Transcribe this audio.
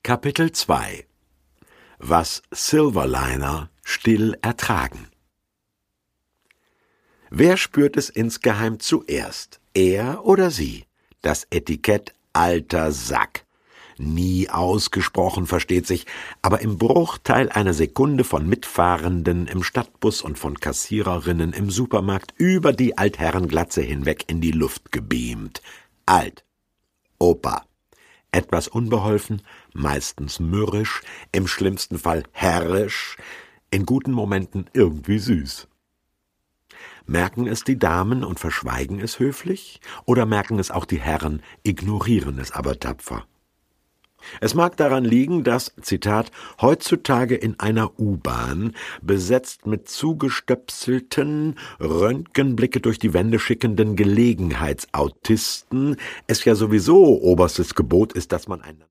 Kapitel 2 Was Silverliner still ertragen. Wer spürt es insgeheim zuerst, er oder sie? Das Etikett alter Sack. Nie ausgesprochen, versteht sich, aber im Bruchteil einer Sekunde von Mitfahrenden im Stadtbus und von Kassiererinnen im Supermarkt über die Altherrenglatze hinweg in die Luft gebeamt. Alt. Opa. Etwas unbeholfen, meistens mürrisch, im schlimmsten Fall herrisch, in guten Momenten irgendwie süß. Merken es die Damen und verschweigen es höflich, oder merken es auch die Herren, ignorieren es aber tapfer? Es mag daran liegen, dass, Zitat, heutzutage in einer U-Bahn, besetzt mit zugestöpselten, Röntgenblicke durch die Wände schickenden Gelegenheitsautisten, es ja sowieso oberstes Gebot ist, dass man ein